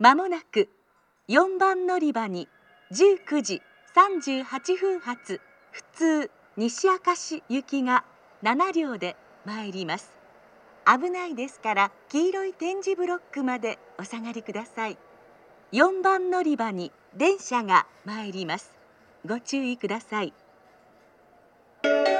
まもなく4番乗り場に19時38分発普通西明石行きが7両で参ります。危ないですから黄色い点字ブロックまでお下がりください。4番乗り場に電車が参ります。ご注意ください。